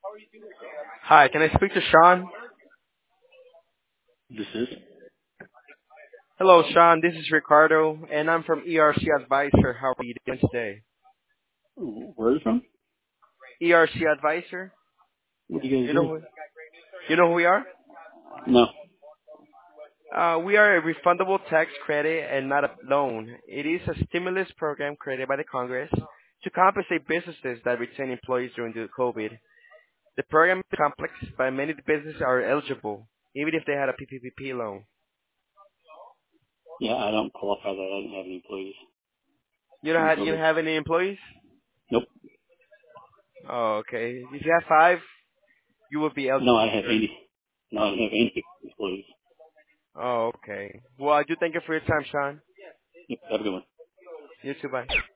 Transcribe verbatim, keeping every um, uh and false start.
Hi, can I speak to Sean? This is. Hello, Sean. This is Ricardo, and I'm from E R C Advisor. How are you doing today? Where are you from? E R C Advisor. What do you guys You know do? who? You know who we are? No. Uh, we are a refundable tax credit and not a loan. It is a stimulus program created by the Congress to compensate businesses that retain employees during the COVID. The program is complex, but many businesses are eligible, even if they had a P P P loan. Yeah, I don't qualify that. I don't have any employees You don't from have you don't COVID. have any employees? Nope. Oh, okay. If you have five, you will be No, I eligible, have sir. eighty. No, I don't have any employees. Oh, okay. Well, I do thank you for your time, Sean. Yep, have a good one. You too, bye.